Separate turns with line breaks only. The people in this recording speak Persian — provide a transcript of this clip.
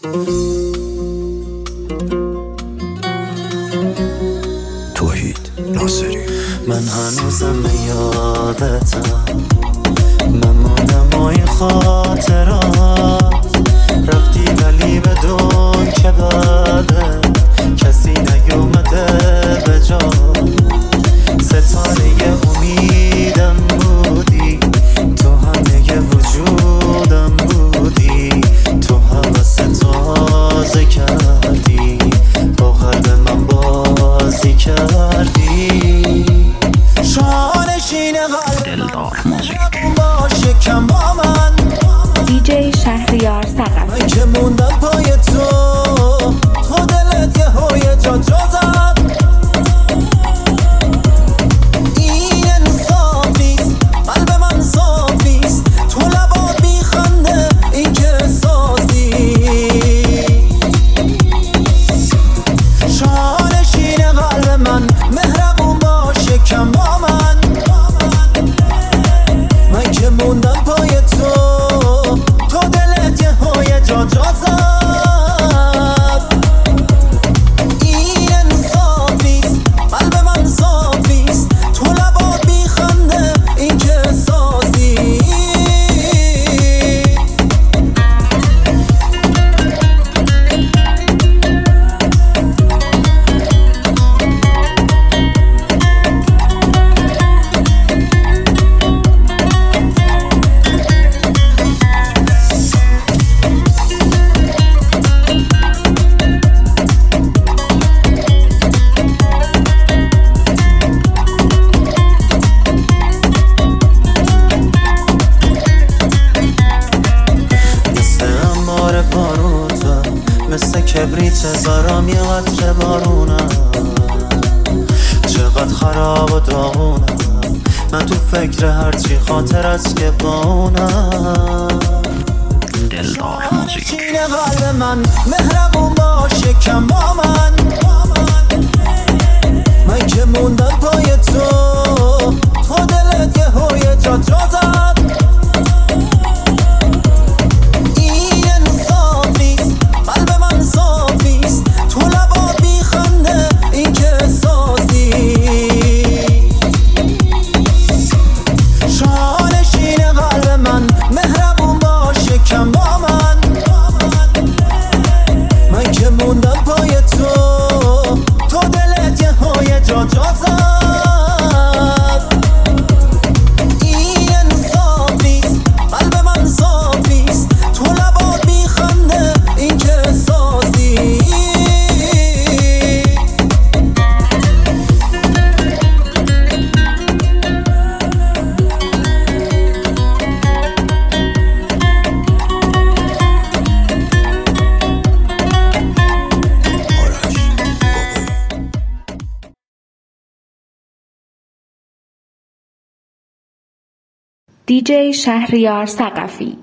توحید ناصری.
من هنوزم یادتم، من مانمای خاطرات، رفتی ولی بدون که بعده کسی نیومده به جا. ستاره امیدم بودی، تو همه وجودم بودی، تو حوث تازه کردی، با قلب من بازی کردی. شانشین قلب باشه کم با من،
دیجی شهریار ثقفی.
من که موندم پای تو دلت یه هوی جا زد. این انصافیست، قلب من صافیست، تو لبات بیخنده، این که احساسی. شانشین قلب من مهربون باشه کم با من، من که موندم پای تو دلت یه هوی جا زد. این انصافیست، قلب من صافیست، تو لبات بیخنده، این که احساسی. مثل کبریت زارام یه قطره بارونم، چقدر خراب و داغونم، من تو فکر هرچی خاطر است که با اونم.
دلدار موزیک.
شانشین قلب من مهربون باشه کم با من، من که موندم پای تو دلت یه هوی جا زد.
دیجی شهریار ثقفی.